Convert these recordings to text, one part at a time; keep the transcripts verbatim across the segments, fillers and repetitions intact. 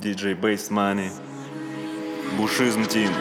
диджей Bass Money, Бушизм Тим,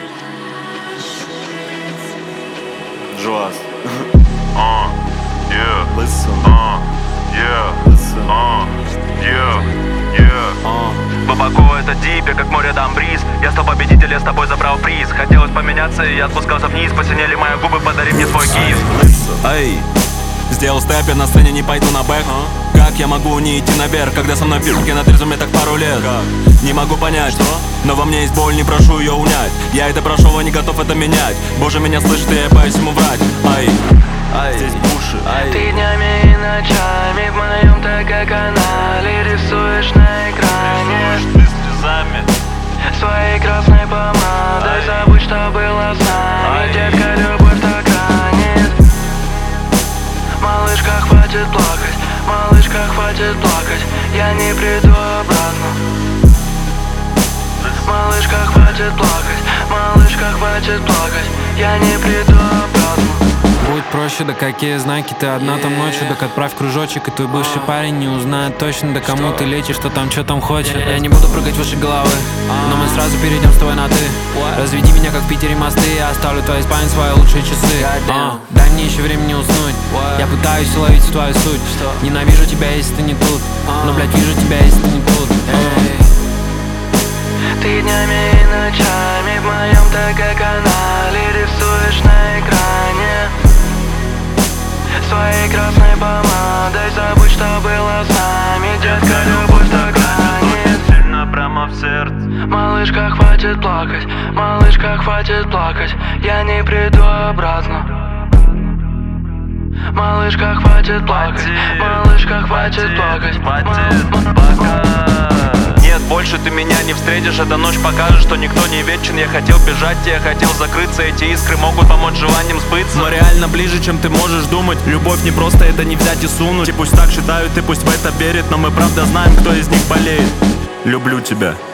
Джоаз. Uh, yeah. Listen, Uh, yeah. listen, Uh, yeah. Yeah. uh. Глубоко это дипе, как море там бриз. Я стал победителем, с тобой забрал приз. Хотелось поменяться, и я спускался вниз. Посинели мои губы, подари мне свой киз. Эй, сделал степ, я на сцене не пойду на бэк. Как я могу не идти наверх, когда со мной пирки на трезвом так пару лет? Не могу понять, что? Но во мне есть боль, не прошу ее унять. Я это прошел, а не готов это менять. Боже, меня слышит, и я боюсь ему врать. Ай, ай, здесь буши, ай. Ты днями и ночами в моем ТГ-канале рисуешь на экране Ты слезами. своей красной помадой. Забудь, что было с нами, детка, любовь так ранит. Малышка, хватит плакать, малышка, хватит плакать. Я не приду обратно. Малышка, хватит плакать, малышка, хватит плакать. Я не приду обратно. Будь проще, да какие знаки. Ты одна там ночью, так отправь кружочек. И твой бывший парень не узнает точно, да кому ты лечишь, что там, что там хочешь. Я не буду прыгать выше головы, но мы сразу перейдем с тобой на ты. Разведи меня, как в Питере мосты. Я оставлю твоей спальне свои лучшие часы. А, дай мне еще времени уснуть. Я пытаюсь уловить твою суть. Ненавижу тебя, если ты не тут, но, блядь, вижу тебя, если ты не тут. Ты днями и ночами в моем ТГ-канале рисуешь на экране своей красной помадой. Забудь, что было с нами, детка, любовь так ранит. Сильно прямо в сердце. Малышка, хватит плакать, малышка, хватит плакать. Я не приду обратно. Малышка, хватит плакать, малышка, хватит плакать. Хватит, пока. Нет, больше ты меня не встретишь. Эта ночь покажет, что никто не вечен. Я хотел бежать, я хотел закрыться. Эти искры могут помочь желанием сбыться. Но реально ближе, чем ты можешь думать. Любовь не просто, это не взять и сунуть. И пусть так считают, и пусть в это верят, но мы правда знаем, кто из них болеет. Люблю тебя.